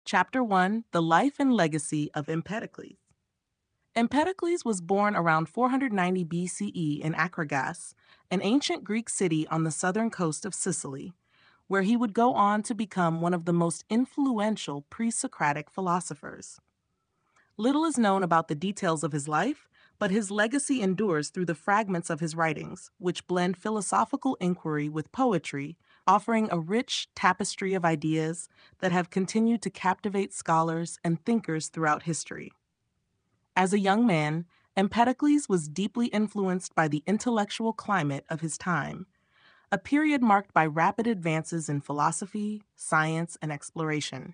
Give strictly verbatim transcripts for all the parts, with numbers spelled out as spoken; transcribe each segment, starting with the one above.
Chapter one: The Life and Legacy of Empedocles. Empedocles was born around four hundred ninety B C E in Acragas, an ancient Greek city on the southern coast of Sicily, where he would go on to become one of the most influential pre-Socratic philosophers. Little is known about the details of his life, but his legacy endures through the fragments of his writings, which blend philosophical inquiry with poetry, offering a rich tapestry of ideas that have continued to captivate scholars and thinkers throughout history. As a young man, Empedocles was deeply influenced by the intellectual climate of his time, a period marked by rapid advances in philosophy, science, and exploration.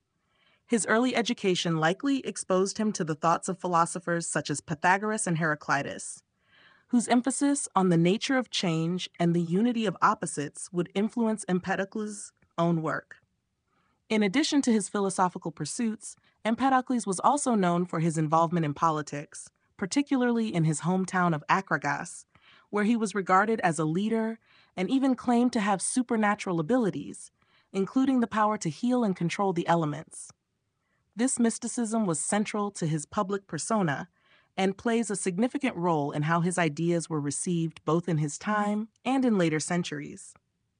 His early education likely exposed him to the thoughts of philosophers such as Pythagoras and Heraclitus, whose emphasis on the nature of change and the unity of opposites would influence Empedocles' own work. In addition to his philosophical pursuits, Empedocles was also known for his involvement in politics, particularly in his hometown of Acragas, where he was regarded as a leader and even claimed to have supernatural abilities, including the power to heal and control the elements. This mysticism was central to his public persona and plays a significant role in how his ideas were received both in his time and in later centuries.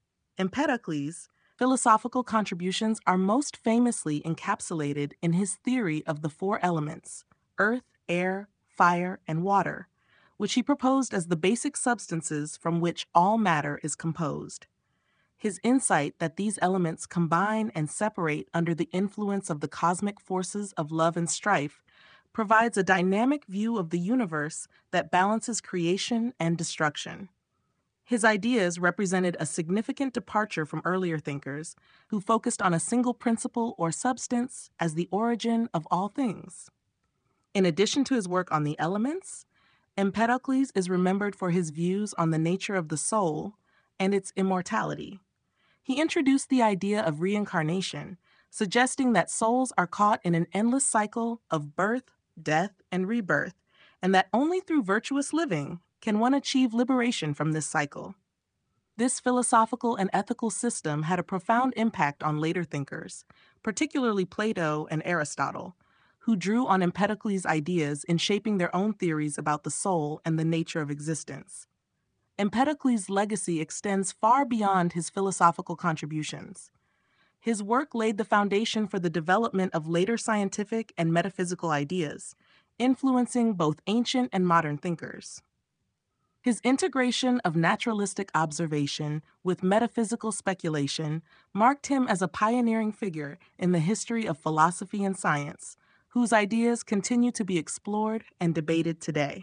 Empedocles' philosophical contributions are most famously encapsulated in his theory of the four elements, earth, air, fire, and water, which he proposed as the basic substances from which all matter is composed. His insight that these elements combine and separate under the influence of the cosmic forces of love and strife provides a dynamic view of the universe that balances creation and destruction. His ideas represented a significant departure from earlier thinkers who focused on a single principle or substance as the origin of all things. In addition to his work on the elements, Empedocles is remembered for his views on the nature of the soul and its immortality. He introduced the idea of reincarnation, suggesting that souls are caught in an endless cycle of birth, death, and rebirth, and that only through virtuous living can one achieve liberation from this cycle. This philosophical and ethical system had a profound impact on later thinkers, particularly Plato and Aristotle, who drew on Empedocles' ideas in shaping their own theories about the soul and the nature of existence. Empedocles' legacy extends far beyond his philosophical contributions. His work laid the foundation for the development of later scientific and metaphysical ideas, influencing both ancient and modern thinkers. His integration of naturalistic observation with metaphysical speculation marked him as a pioneering figure in the history of philosophy and science, whose ideas continue to be explored and debated today.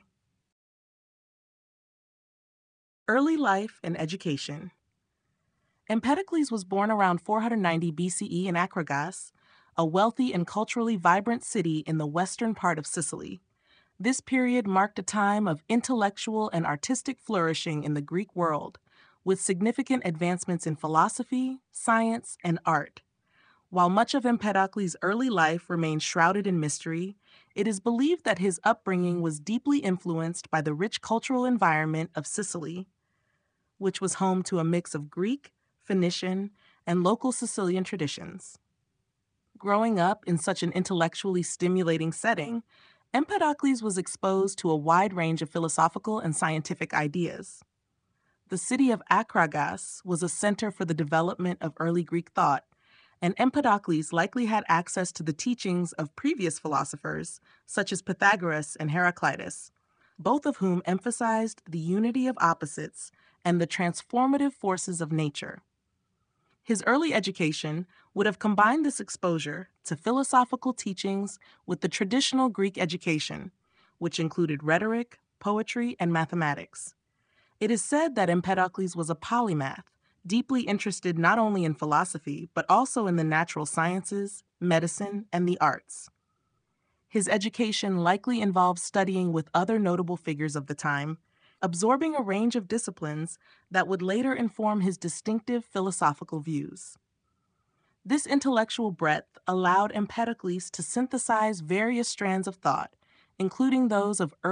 Early life and education. Empedocles was born around four hundred ninety B C E in Acragas, a wealthy and culturally vibrant city in the western part of Sicily. This period marked a time of intellectual and artistic flourishing in the Greek world, with significant advancements in philosophy, science, and art. While much of Empedocles' early life remains shrouded in mystery, it is believed that his upbringing was deeply influenced by the rich cultural environment of Sicily, which was home to a mix of Greek, Phoenician, and local Sicilian traditions. Growing up in such an intellectually stimulating setting, Empedocles was exposed to a wide range of philosophical and scientific ideas. The city of Acragas was a center for the development of early Greek thought, and Empedocles likely had access to the teachings of previous philosophers, such as Pythagoras and Heraclitus, both of whom emphasized the unity of opposites and the transformative forces of nature. His early education would have combined this exposure to philosophical teachings with the traditional Greek education, which included rhetoric, poetry, and mathematics. It is said that Empedocles was a polymath, deeply interested not only in philosophy, but also in the natural sciences, medicine, and the arts. His education likely involved studying with other notable figures of the time, absorbing a range of disciplines that would later inform his distinctive philosophical views. This intellectual breadth allowed Empedocles to synthesize various strands of thought, including those of